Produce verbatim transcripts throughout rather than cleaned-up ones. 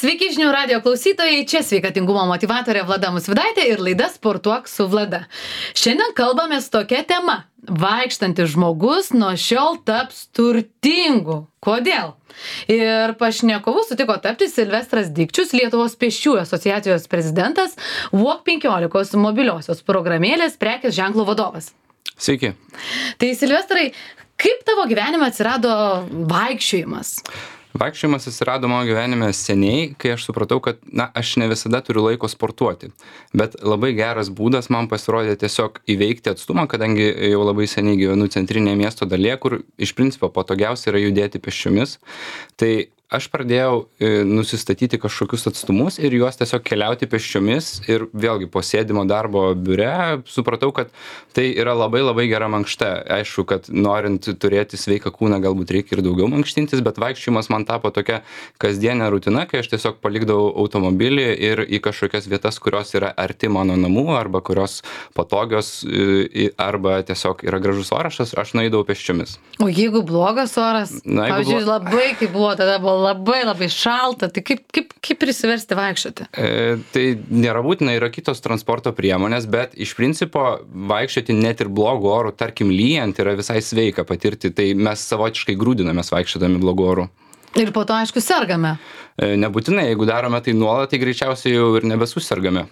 Sveiki žinių radijo klausytojai, čia sveikatingumo motyvatorė Vlada Musvydaitė ir laida Sportuok su Vlada. Šiandien kalbamės tokia tema. Vaikštantis žmogus nuo šiol taps turtingu. Kodėl? Ir pašnekovu sutiko tapti Silvestras Dikčius, Lietuvos pėsčiųjų asociacijos prezidentas, Walk penkiolikos mobiliosios programėlės prekės ženklo vadovas. Sveiki. Tai Silvestrai, kaip tavo gyvenime atsirado vaikščiojimas? Vaikščiojimas atsirado mano gyvenime seniai, kai aš supratau, kad na, aš ne visada turiu laiko sportuoti. Bet labai geras būdas man pasirodė tiesiog įveikti atstumą, kadangi jau labai seniai gyvenu centrinėje miesto dalyje, kur iš principo patogiausia yra judėti pėsčiomis. Tai aš pradėjau nusistatyti kažkokius atstumus ir juos tiesiog keliauti pėsčiomis ir vėlgi po sėdimo darbo biure supratau, kad tai yra labai labai gera mankšta. Aišku, kad norint turėti sveiką kūną galbūt reikia ir daugiau mankštintis, bet vaikščiojimas man tapo tokia kasdienė rutina, kai aš tiesiog palikdavau automobilį ir į kažkokias vietas, kurios yra arti mano namų arba kurios patogios arba tiesiog yra gražus oras, aš nueidavau pėsčiomis. O jeigu blogas oras, Na, jeigu pavyzdžiui, blo- labai kaip buvo, tada buvo labai labai šalta, tai kaip, kaip, kaip prisiversti vaikščioti? E, tai nėra būtina, yra kitos transporto priemonės, bet iš principo vaikščioti net ir blogų orų, tarkim lyjant, yra visai sveika patirti, tai mes savotiškai grūdinamės vaikščiodami blogų orų. Ir po to, aišku, sergame. E, nebūtinai, jeigu darome tai nuolat, tai greičiausiai jau ir nebesusergame.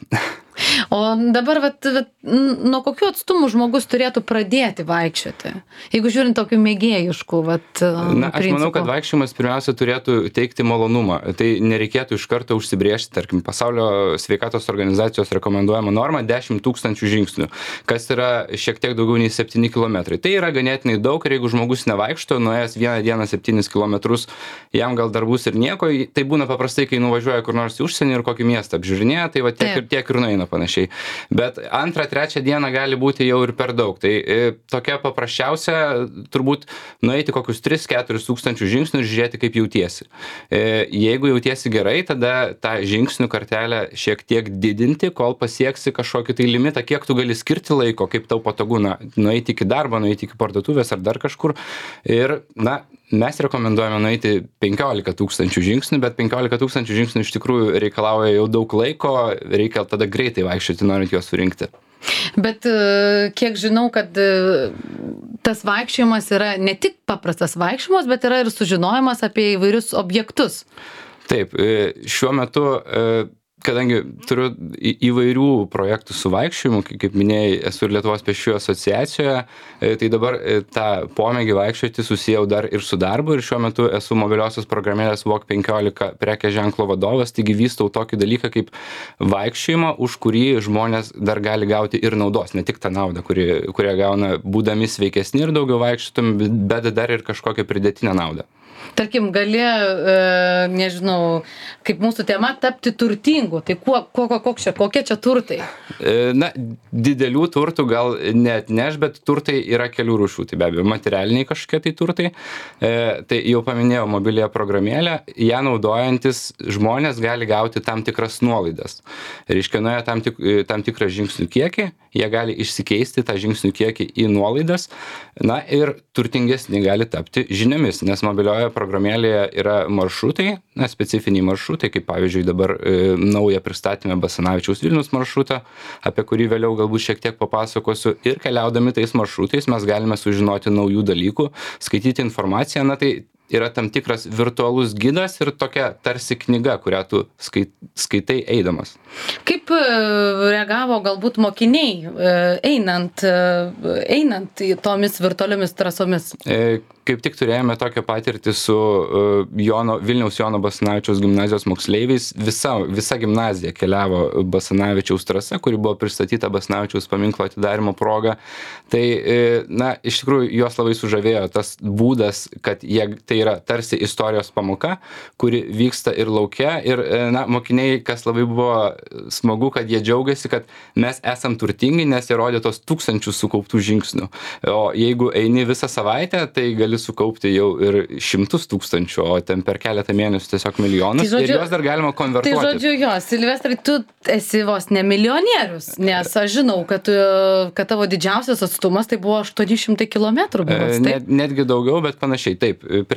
O dabar, vat, vat, n- nuo kokių atstumų žmogus turėtų pradėti vaikščioti? Jeigu žiūrint tokių mėgėjiškų, vat, Na, aš manau, kad vaikščiojimas pirmiausia turėtų teikti malonumą. Tai nereikėtų iš karto užsibrėžti, tarkim, pasaulio sveikatos organizacijos rekomenduojama norma dešimt tūkstančių žingsnių, kas yra šiek tiek daugiau nei septyni kilometrai. Tai yra ganėtinai daug ir jeigu žmogus nevaikšto, nuėjęs vieną dieną septynis kilometrus, jam gal dar bus ir nieko. Tai būna paprastai, kai nuvažiuoja kur nors į užsienį ir kokį miestą apžiūrinėja, tai va tiek ir, tiek ir nueina panašiai. Bet antrą, trečią dieną gali būti jau ir per daug. Tai e, tokia paprasčiausia turbūt nueiti kokius tris keturis tūkstančių žingsnių ir žiūrėti, kaip jautiesi. E, jeigu jautiesi gerai, tada tą žingsnių kartelę šiek tiek didinti, kol pasieksi kažkokį tai limitą, kiek tu gali skirti laiko, kaip tau patogu na, nueiti iki darbo, nueiti iki parduotuvės ar dar kažkur. Ir, na, mes rekomenduojame nueiti penkiolika tūkstančių žingsnių, bet penkiolika tūkstančių žingsnių iš tikrųjų reikalauja jau daug laiko, reikia tada greitai vaikščioti, norint juos surinkti. Bet e, kiek žinau, kad e, tas vaikščiojimas yra ne tik paprastas vaikščiojimas, bet yra ir sužinojimas apie įvairius objektus. Taip, e, šiuo metu, e, kadangi turiu į- įvairių projektų su vaikščiojimu, kai- kaip minėjai, esu ir Lietuvos pėsčiųjų asociacijoje, e, tai dabar e, tą pomėgį vaikščioti susijau dar ir su darbu ir šiuo metu esu mobiliosios programėlės Walk penkiolika prekės ženklo vadovas, taigi vystau tokį dalyką kaip vaikščiojimą, už kurį žmonės dar gali gauti ir naudos, ne tik tą naudą, kuri, kurią gauna būdami sveikesni ir daugiau vaikščiotum, bet dar ir kažkokią pridėtinę naudą. Tarkim, gali, e, nežinau, kaip mūsų tema, tapti turtingu. Tai kuo, kuo, koks čia, kokie čia turtai? E, Na, didelių turtų gal neatneš, bet turtai yra kelių rūšių. Tai be abejo, materialiniai kažkokie tai turtai. E, tai jau paminėjau mobiliąją programėlę. Ją naudojantis žmonės gali gauti tam tikras nuolaidas. Reiškia, nuėję tam, tik, tam tikrą žingsnių kiekį, jie gali išsikeisti tą žingsnių kiekį į nuolaidas. Na ir turtingesni gali tapti žiniomis, nes mobilioje programėlėje yra maršrutai, na, specifiniai maršrutai, kaip pavyzdžiui dabar e, naują pristatymę Basanavičiaus Vilnius maršrutą, apie kurį vėliau galbūt šiek tiek papasakosiu. Ir keliaudami tais maršrutais mes galime sužinoti naujų dalykų, skaityti informaciją, na tai yra tam tikras virtualus gidas ir tokia tarsi knyga, kurią tu skai, skaitai eidamas. Kaip e, reagavo galbūt mokiniai, e, einant, e, einant į tomis virtualiomis trasomis? E, kaip tik turėjome tokią patirtį su uh, Jono, Vilniaus Jono Basanavičiaus gimnazijos moksleiviais. Visa, visa gimnazija keliavo Basanavičiaus trasa, kuri buvo pristatyta Basanavičiaus paminklo atidarimo proga. Tai, e, na, iš tikrųjų, juos labai sužavėjo tas būdas, kad jie, tai yra tarsi istorijos pamoka, kuri vyksta ir laukia. Ir, e, na, mokiniai, kas labai buvo smagu, kad jie džiaugiasi, kad mes esam turtingi, nes jie rodė tos tūkstančius sukauptų žingsnių. O jeigu eini visą savaitę, tai gali sukaupti jau ir šimtus tūkstančių, o ten per keletą mėnesių tiesiog milijonus. Tai žodžiu, ir juos dar galima konvertuoti. Tai žodžiu, jo, Silvestrai, tu esi vos ne milijonierius, nes aš žinau, kad, tu, kad tavo didžiausias atstumas tai buvo aštuoni šimtai kilometrų. Berods, Net, netgi daugiau, bet panašiai. Taip, prieš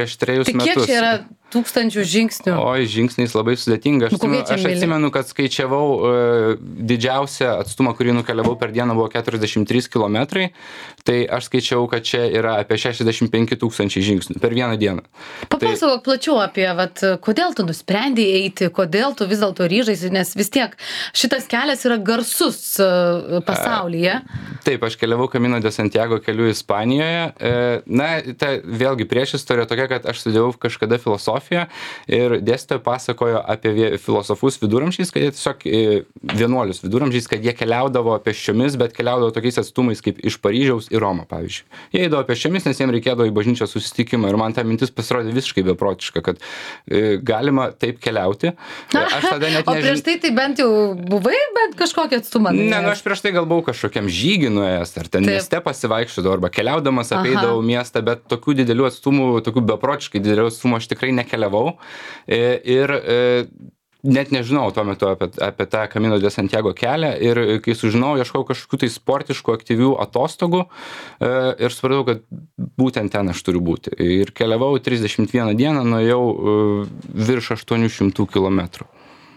prieš trejus Tai kiek metus. čia yra tūkstančių žingsnių? Oi, žingsniais labai sudėtinga. Aš, Nu, kokie atsimenu, čia aš myli? atsimenu, kad skaičiavau uh, didžiausią atstumą, kurį nukeliavau per dieną, buvo keturiasdešimt trys kilometrai. Tai aš skaičiavau, kad čia yra apie šešiasdešimt penki tūkstančiai žingsnių per vieną dieną. Papasakok plačiau apie, vat, kodėl tu nusprendei eiti, kodėl tu vis dėlto ryžaisi, nes vis tiek šitas kelias yra garsus uh, pasaulyje. Taip, aš keliavau Camino de Santiago keliu Ispanijoje. E, Na, ta vėlgi priešistorija tokia, kad aš studijavau kažkada filosofiją ir dėstytoja pasakojo apie vie- filosofus viduramžiais, kad jie tiesiog e, vienuolius viduramžiais, kad jie keliaudavo pėsčiomis, bet keliaudavo tokiais atstumais kaip iš Paryžiaus į Romą, pavyzdžiui. Jie eidavo pėsčiomis, nes jiems reikėdavo į bažnyčios susitikimą ir man ta mintis pasirodė visiškai beprotiška, kad e, galima taip keliauti. E, Aš tada net O prieš tai tai bent jau buvai bent kažkokį atstumą? Ne, nu nuėjęs? aš prieš tai gal buvau kažkokiam žygį nuėjęs, ar ten Taip. mieste pasivaikščiodavau, arba keliaudamas Aha. apeidavau miestą, bet tokių didelių atstumų, tokių beprotiškai didelių atstumų aš tikrai nekeliavau. E, Ir e, net nežinau tuo metu apie, apie tą Camino de Santiago kelią ir kai sužinojau, ieškau kažkokių tai sportiškų, aktyvių atostogų e, ir supratau, kad būtent ten aš turiu būti. Ir keliavau trisdešimt vieną dieną, nuėjau e, virš aštuonių šimtų kilometrų.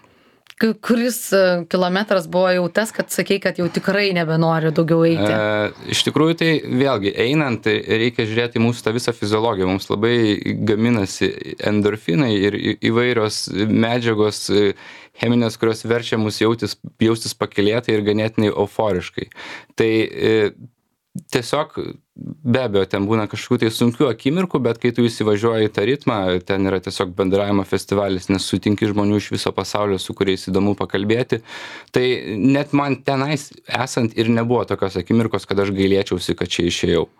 K- Kuris e, kilometras buvo jau tas, kad sakei, kad jau tikrai nebenori daugiau eiti? E, iš tikrųjų, tai vėlgi, einant, tai reikia žiūrėti į mūsų tą visą fiziologiją. Mums labai gaminasi endorfinai ir į- įvairios medžiagos e, cheminės, kurios verčia mus jautis, jaustis pakylėtai ir ganėtinai euforiškai. Tai e, tiesiog, be abejo, ten būna kažkokių tai sunkių akimirkų, bet kai tu įsivažiuoji į tą ritmą, ten yra tiesiog bendravimo festivalis, nes sutinki žmonių iš viso pasaulio, su kuriais įdomu pakalbėti. Tai net man tenais esant ir nebuvo tokios akimirkos, kad aš gailėčiausi, kad čia išėjau.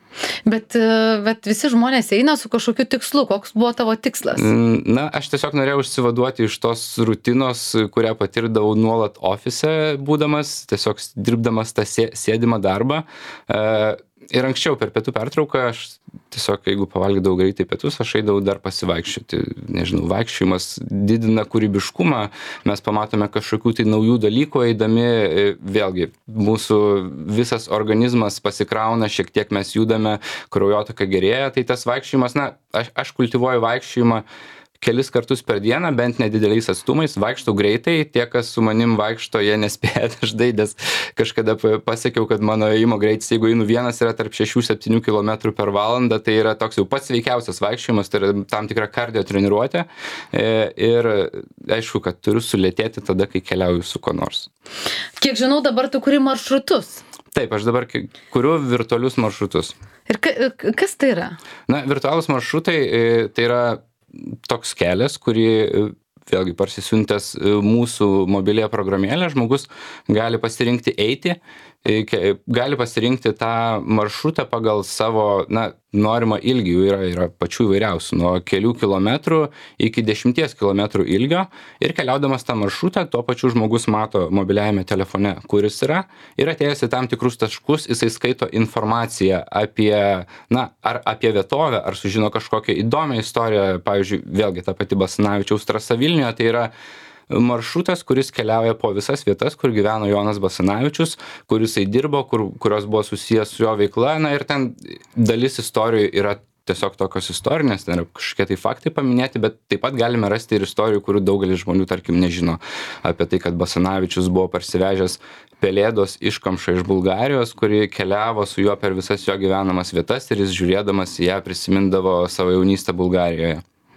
Bet, e, bet visi žmonės eina su kažkokiu tikslu. Koks buvo tavo tikslas? Mm, Na, aš tiesiog norėjau išsivaduoti iš tos rutinos, kurią patirdavau nuolat ofise būdamas, tiesiog dirbdamas tą sė- sėdimą darbą. E, Ir anksčiau per pietų pertrauką aš tiesiog, jeigu pavalgydavau greitai pietus, aš eidavau dar pasivaikščioti. Nežinau, vaikščiojimas didina kūrybiškumą, mes pamatome kažkokių tai naujų dalykų eidami, e, vėlgi, mūsų visas organizmas pasikrauna, šiek tiek mes judame, kraujotaka gerėja, tai tas vaikščiojimas, na, aš, aš kultivuoju vaikščiojimą kelis kartus per dieną, bent nedideliais atstumais, vaikštau greitai, tie, kas su manim vaikšto, jie nespėja dažnai, nes kažkada pa- pasiekiau, kad mano ėjimo greitis, jeigu einu vienas, yra tarp šešių septynių kilometrų per valandą, tai yra toks jau pats sveikiausias vaikščiojimas, tai yra tam tikra kardio treniruotė. E, Ir aišku, kad turiu sulėtėti tada, kai keliauju su ko nors. Kiek žinau, dabar tu kuri maršrutus. Taip, aš dabar ki- kuriu virtualius maršrutus. Ir ka, kas tai yra? Na, virtualūs maršrutai e, tai yra toks kelias, kurį e, vėlgi parsisiuntęs e, mūsų mobilėje programėlę, žmogus gali pasirinkti eiti, e, ke- gali pasirinkti tą maršrutą pagal savo, na, norimą ilgį. Jų yra, yra pačių įvairiausių, nuo kelių kilometrų iki dešimties kilometrų ilgio. Ir keliaudamas tą maršrutą, tuo pačiu žmogus mato mobiliajame telefone, kuris yra. Ir atėjęs į tam tikrus taškus, jisai skaito informaciją apie, na, ar apie vietovę, ar sužino kažkokią įdomią istoriją. Pavyzdžiui, vėlgi ta pati Basanavičiaus trasa Vilniuje, tai yra maršrutas, kuris keliauja po visas vietas, kur gyveno Jonas Basanavičius, kur jisai dirbo, kur, kurios buvo susijęs su jo veikla. Na ir ten dalis istorijų yra tiesiog tokios istorinės, ten yra kažkokie tai faktai paminėti, bet taip pat galime rasti ir istorijų, kurių daugelis žmonių, tarkim, nežino apie tai, kad Basanavičius buvo parsivežęs pelėdos iškamšą iš Bulgarijos, kuri keliavo su juo per visas jo gyvenamas vietas ir jis žiūrėdamas į ją prisimindavo savo jaunystę Bulgarijoje.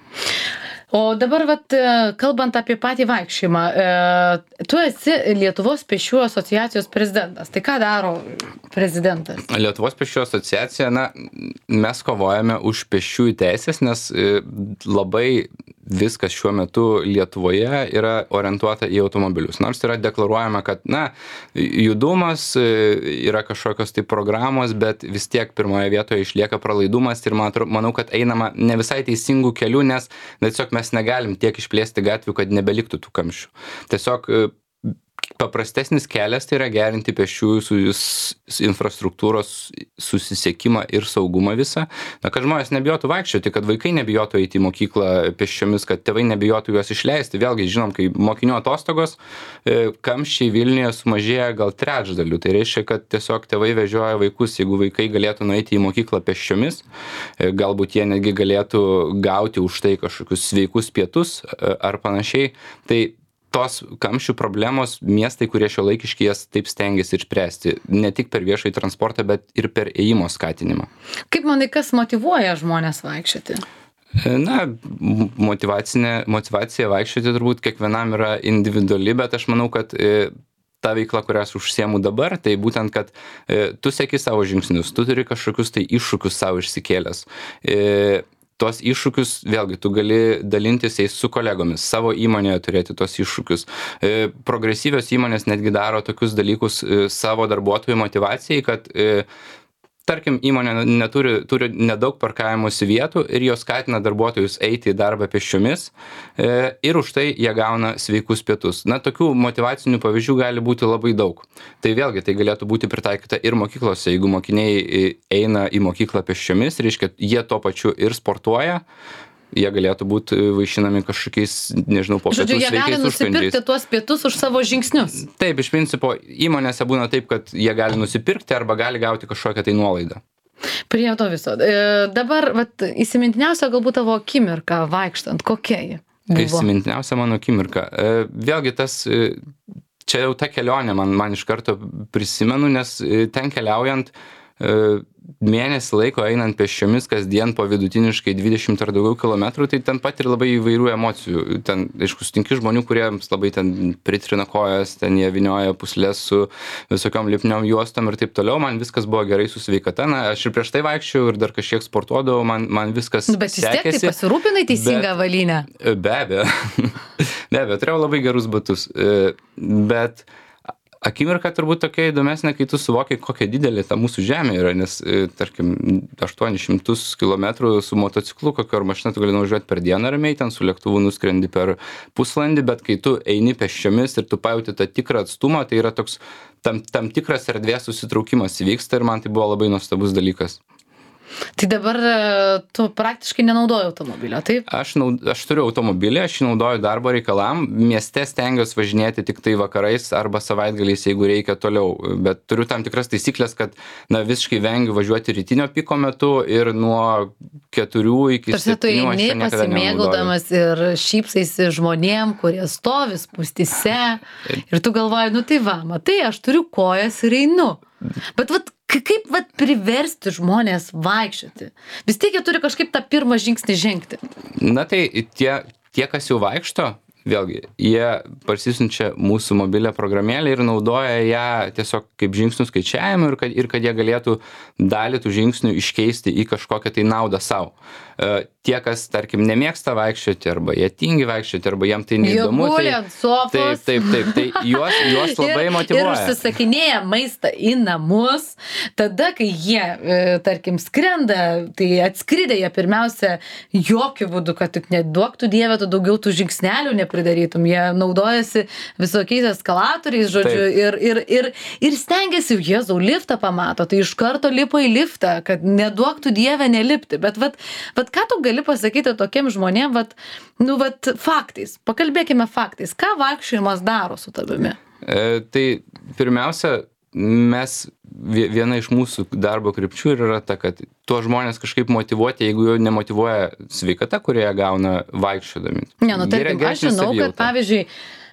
O dabar, vat, e, kalbant apie patį vaikščiojimą, e, tu esi Lietuvos pėsčiųjų asociacijos prezidentas. Tai ką daro prezidentas? Lietuvos pėsčiųjų asociacija, na, mes kovojame už pėsčiųjų teisės, nes e, labai viskas šiuo metu Lietuvoje yra orientuota į automobilius. Nors yra deklaruojama, kad, na, judumas, e, yra kažkokios tai programos, bet vis tiek pirmoje vietoje išlieka pralaidumas ir man atro- manau, kad einama ne visai teisingų kelių, nes na, tiesiog mes negalim tiek išplėsti gatvių, kad nebeliktų tų kamščių. Tiesiog e, paprastesnis kelias tai yra gerinti pėsčiųjų su, su infrastruktūros susisiekimą ir saugumą visą, na, kad žmonės nebijotų vaikščioti, kad vaikai nebijotų eiti į mokyklą pėsčiomis, kad tėvai nebijotų juos išleisti. Vėlgi, žinom, kai mokinių atostogos, kamščiai Vilniuje sumažėja gal trečdaliu. Tai reiškia, kad tiesiog tėvai vežioja vaikus, jeigu vaikai galėtų nueiti į mokyklą pėsčiomis, galbūt jie netgi galėtų gauti už tai kažkokius sveikus pietus ar panašiai. Tai tos kamščių problemos miestai, kurie šiuolaikiški, jas taip stengiasi išspręsti. Ne tik per viešąjį transportą, bet ir per ėjimo skatinimą. Kaip manai, kas motyvuoja žmonės vaikščioti? Na, motyvacinė, motyvacija vaikščioti turbūt kiekvienam yra individuali, bet aš manau, kad ta veikla, kurią aš užsiemu dabar, tai būtent, kad e, tu seki savo žingsnius, tu turi kažkokius tai iššūkius savo išsikėlęs. E, Tos iššūkius, vėlgi, tu gali dalintis jais su kolegomis, savo įmonėje turėti tos iššūkius. E, progresyvios įmonės netgi daro tokius dalykus e, savo darbuotojų motyvacijai, kad e, tarkim, įmonė neturi, turi nedaug parkavimosi vietų ir jos skatina darbuotojus eiti į darbą pėsčiomis e, ir už tai jie gauna sveikus pietus. Na, tokių motyvacinių pavyzdžių gali būti labai daug. Tai vėlgi, tai galėtų būti pritaikyta ir mokyklose. Jeigu mokiniai eina į mokyklą pėsčiomis, reiškia, jie tuo pačiu ir sportuoja, jie galėtų būti vaišinami kažkokiais, nežinau, po pietų Žodžiu, jie sveikais gali nusipirkti užkandžiais. tuos pietus už savo žingsnius. Taip, iš principo, įmonėse būna taip, kad jie gali nusipirkti arba gali gauti kažkokią tai nuolaidą. Prie to viso. E, dabar, vat, įsimintiniausia galbūt tavo akimirka vaikštant, kokia ji buvo? Įsimintiniausia mano akimirka. E, vėlgi tas, e, čia jau ta kelionė man, man iš karto prisimenu, nes e, ten keliaujant, e, mėnesį laiko einant pėsčiomis kasdien po vidutiniškai dvidešimt ar daugiau kilometrų, tai ten pat ir labai įvairių emocijų. Ten, aišku, sutinki žmonių, kuriems labai ten pritrina kojas, ten jie vynioja puslės su visokiom lipniom juostom ir taip toliau. Man viskas buvo gerai su sveikata. Na, aš ir prieš tai vaikščiau ir dar kažkiek sportuodavau, man, man viskas sekėsi. Bet vis tiek tai pasirūpinai teisingą bet, avalynę. Be abejo. Be abejo, turėjau labai gerus batus. Bet akimirka turbūt tokia įdomesnė, kai tu suvoki, kokia didelė ta mūsų žemė yra, nes, tarkim, aštuonis šimtus kilometrų su motociklu, kokio ar mašina tu gali nuvažiuoti per dieną ramiai, ten su lėktuvu nuskrendi per pusvalandį, bet kai tu eini pėsčiomis ir tu pajauti tą tikrą atstumą, tai yra toks tam, tam tikras erdvės susitraukimas įvyksta ir man tai buvo labai nuostabus dalykas. Tai dabar tu praktiškai nenaudoji automobilio, taip? Aš, naud, aš turiu automobilį, aš jį naudoju darbo reikalam, mieste stengiuosi važinėti tik tai vakarais arba savaitgaliais, jeigu reikia toliau, bet turiu tam tikras taisyklės, kad na, visiškai vengiu važiuoti rytinio piko metu ir nuo keturių iki septynių aš čia niekada nenaudoju. Pasimėgaudamas ir šypsaisi žmonėm, kurie stovi spūstyse ir tu galvoji, nu tai va, matai, aš turiu kojas ir einu. Bet vat, kaip vat priversti žmonės vaikščioti? Vis tiek jie turi kažkaip tą pirmą žingsnį žengti. Na tai tie, tie kas jau vaikšto, vėlgi, jie parsisunčia mūsų mobilią programėlę ir naudoja ją tiesiog kaip žingsnių skaičiavimą ir kad, ir kad jie galėtų dalį tų žingsnių iškeisti į kažkokią tai naudą savo. Tie, kas, tarkim, nemėgsta vaikščioti, arba jie tingi vaikščioti, arba jiem tai neįdomu. Jie guli ant sofos. Taip, taip, taip, tai juos, juos labai motyvuoja. Ir užsisakinėja maistą į namus, tada, kai jie, tarkim, skrenda, tai atskridę jie pirmiausia, jokių būdų, kad tik neduoktų Dieve, tu daugiau tų žingsnelių nepridarytum. Jie naudojasi visokiais eskalatoriais, žodžiu, ir, ir, ir, ir stengiasi, Jėzau, liftą pamato, tai iš karto lipa į liftą, kad neduoktų Dieve nelipti. Bet, vat, vat ką tu gali pasakyti tokiem žmonėm, vat, nu, vat, faktais. Pakalbėkime faktais. Ką vaikščiojimas daro su tavimi? E, tai pirmiausia, mes, viena iš mūsų darbo krypčių yra ta, kad tuo žmonės kažkaip motyvuoti, jeigu jau nemotyvuoja sveikata, kurią gauna vaikščiodami. Ne, nu, tarkim, aš žinau, kad pavyzdžiui,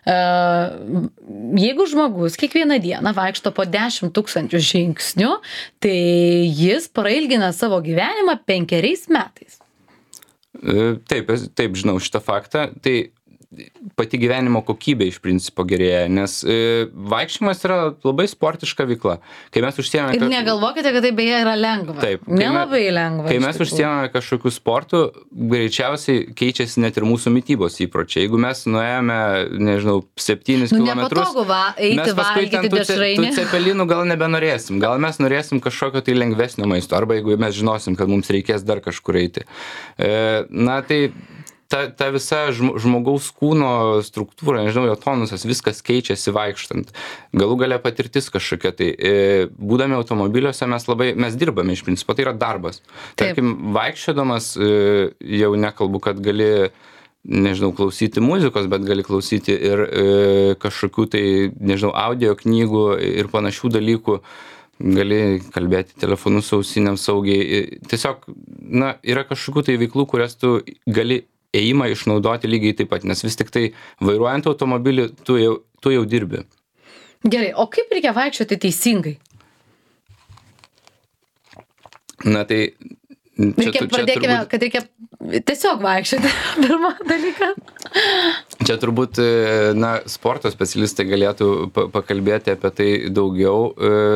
Uh, jeigu žmogus kiekvieną dieną vaikšto po dešimt tūkstančių žingsnių, tai jis prailgina savo gyvenimą penkeriais metais. Uh, taip, taip, žinau šitą faktą. Tai pati gyvenimo kokybė iš principo gerėja, nes e, vaikščiojimas yra labai sportiška veikla. Kai mes užsiėmame... Ir negalvokite, kad tai beje yra lengva. Taip. Nelabai lengva. Kai mes užsiėmame kažkokių sportų, greičiausiai keičiasi net ir mūsų mitybos įpročiai. Jeigu mes nuėjome, nežinau, septynis nu, kilometrus... Nepatogu va, eiti valgyti dešrainį. Tų cepelinų gal nebenorėsim. Gal mes norėsim kažkokio tai lengvesnio maisto. Arba jeigu mes žinosim, kad mums reikės dar kažkur eiti. E, na tai... ta, ta visa žmogaus kūno struktūra, nežinau, jo tonusas, viskas keičiasi vaikštant. Galų gale patirtis kažkokia tai. Būdami automobiliuose mes labai, mes dirbame iš principo, tai yra darbas. Taip. Tarkim, vaikščiodamas jau nekalbu, kad gali, nežinau, klausyti muzikos, bet gali klausyti ir e, kažkokių tai, nežinau, audio knygų ir panašių dalykų. Gali kalbėti telefonu su ausinėm saugiai. Tiesiog, na, yra kažkokių tai veiklų, kurias tu gali ėjimą išnaudoti lygiai taip pat, nes vis tik tai vairuojant automobilį tu jau, tu jau dirbi. Gerai, o kaip reikia vaikščioti teisingai? Na tai... Čia, reikia, čia pradėkime, turbūt, kad reikia tiesiog vaikščioti, pirmą dalyką. Čia turbūt, na, sporto specialistai galėtų pakalbėti apie tai daugiau.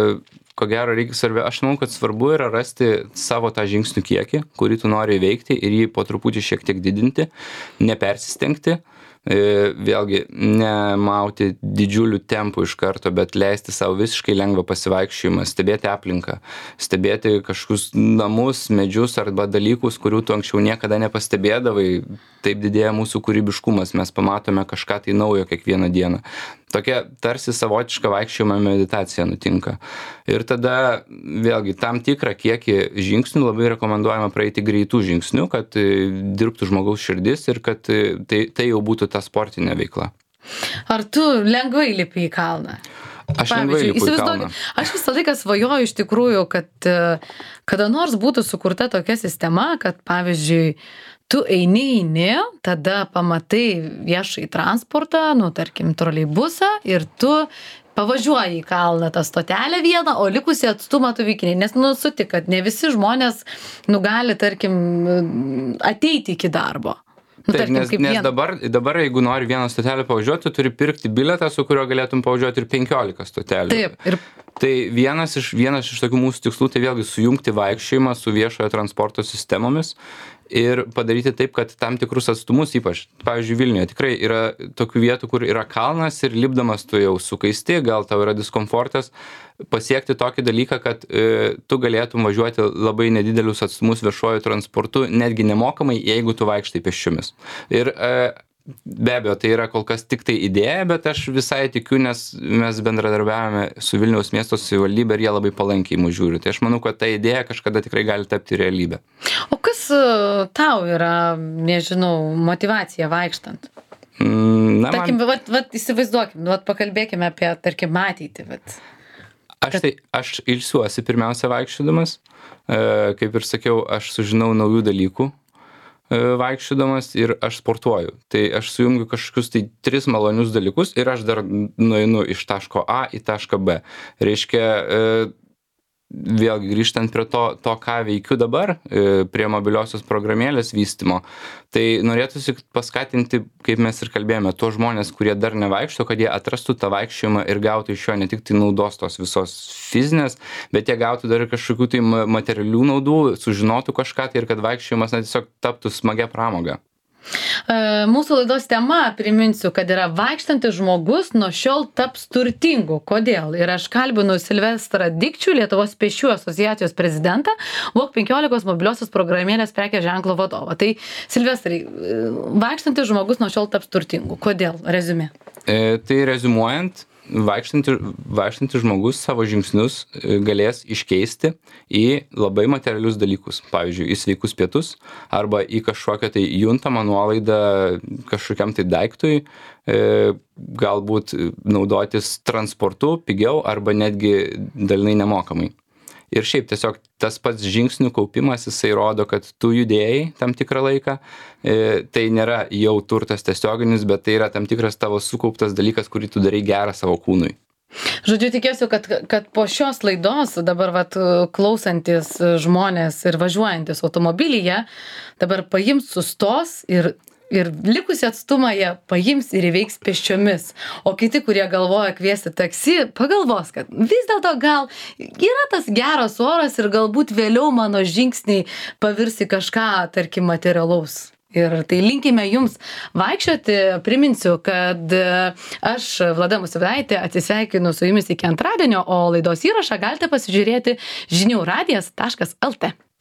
Ko gero, reikia svarbi, aš manau, kad svarbu yra rasti savo tą žingsnių kiekį, kurį tu nori įveikti ir jį po truputį šiek tiek didinti, nepersistengti. Vėlgi, nemauti didžiulių tempų iš karto, bet leisti savo visiškai lengvą pasivaikščiojimą, stebėti aplinką, stebėti kažkokius namus, medžius arba dalykus, kurių tu anksčiau niekada nepastebėdavai. Taip didėja mūsų kūrybiškumas, mes pamatome kažką tai naujo kiekvieną dieną. Tokia tarsi savotiška vaikščiojimo meditacija nutinka. Ir tada vėlgi tam tikrą kiekį žingsnių labai rekomenduojama praeiti greitų žingsnių, kad dirbtų žmogaus širdis ir kad tai, tai jau būtų ta sportinė veikla. Ar tu lengvai lipi į kalną? Aš lengvai lipu į kalną. Aš visą laiką svajoju iš tikrųjų, kad kada nors būtų sukurta tokia sistema, kad pavyzdžiui, tu eini, eini, tada pamatai viešai transportą, nu, tarkim, troleibusą ir tu pavažiuoji į kalną tą stotelę vieną, o likusį atstumą tu vykiniai. Nes, nu, sutik, kad ne visi žmonės, nu, gali, tarkim, ateiti iki darbo. Nu, Taip, tarkim, nes, nes vien... dabar, dabar, jeigu nori vieną stotelę pavažiuoti, tu turi pirkti bilietą, su kuriuo galėtum pavažiuoti ir penkiolika stotelių. Taip, ir... Tai vienas iš, vienas iš tokių mūsų tikslų, tai vėlgi sujungti vaikščiojimą su viešojo transporto sistemomis ir padaryti taip, kad tam tikrus atstumus, ypač, pavyzdžiui, Vilniuje, tikrai yra tokių vietų, kur yra kalnas ir lipdamas tu jau sukaisti, gal tau yra diskomfortas, pasiekti tokį dalyką, kad e, tu galėtum važiuoti labai nedidelius atstumus viešojo transportu, netgi nemokamai, jeigu tu vaikštai pėsčiomis. Ir e, be abejo, tai yra kol kas tik tai idėja, bet aš visai tikiu, nes mes bendradarbiavame su Vilniaus miesto savivaldybė ir jie labai palankiai mūsų žiūri. Tai aš manau, kad ta idėja kažkada tikrai gali tapti realybę. O kas tau yra, nežinau, motyvacija vaikštant? Mm, na, tarkim, man... vat, vat, įsivaizduokim, vat, pakalbėkime apie, tarkim, ateitį. Vat. Aš, tai, aš ilsiuosi pirmiausia vaikščiodamas. E, kaip ir sakiau, aš sužinau naujų dalykų vaikščiodamas ir aš sportuoju. Tai aš sujungiu kažkokius tai tris malonius dalykus ir aš dar nueinu iš taško A į tašką B. Reiškia, vėlgi grįžtant prie to, to ką veikiu dabar, prie mobiliosios programėlės vystymo, tai norėtųsi paskatinti, kaip mes ir kalbėjome, tuos žmonės, kurie dar nevaikšto, kad jie atrastų tą vaikščiojimą ir gautų iš jo ne tik tai naudos tos visos fizinės, bet jie gautų dar ir kažkokių tai materialių naudų, sužinotų kažką tai ir kad vaikščiojimas na, tiesiog taptų smagia pramoga. Mūsų laidos tema, priminsiu, kad yra vaikštantis žmogus nuo šiol taps turtingu. Kodėl? Ir aš kalbinu Silvestrą Dikčių, Lietuvos pėsčiųjų asociacijos prezidentą, Walk penkiolikos mobiliosios programėlės prekės ženklo vadovą. Tai Silvestrai, vaikštantis žmogus nuo šiol taps turtingu. Kodėl? Reziumė. E, tai reziumuojant, vaikštantis, vaikštantis žmogus savo žingsnius galės iškeisti į labai materialius dalykus. Pavyzdžiui, į sveikus pietus arba į kažkokią tai juntamą nuolaidą kažkokiam tai daiktui, e, galbūt naudotis transportu pigiau arba netgi dalinai nemokamai. Ir šiaip tiesiog tas pats žingsnių kaupimas, jisai rodo, kad tu judėjai tam tikrą laiką. E, tai nėra jau turtas tiesioginis, bet tai yra tam tikras tavo sukauptas dalykas, kurį tu darai gerą savo kūnui. Žodžiu, tikėsiu, kad, kad po šios laidos dabar vat, klausantis žmonės ir važiuojantis automobilyje, dabar paims, sustos ir Ir likusį atstumą jie paims ir įveiks pėsčiomis. O kiti, kurie galvoja kviesti taksi, pagalvos, kad vis dėlto gal yra tas geras oras ir galbūt vėliau mano žingsniai pavirs į kažką, tarkim, materialaus. Ir tai linkime jums vaikščioti. Priminsiu, kad aš, Vlada Musvydaitė, atsisveikinu su jumis iki antradienio, o laidos įrašą galite pasižiūrėti žinių radijas taškas lt.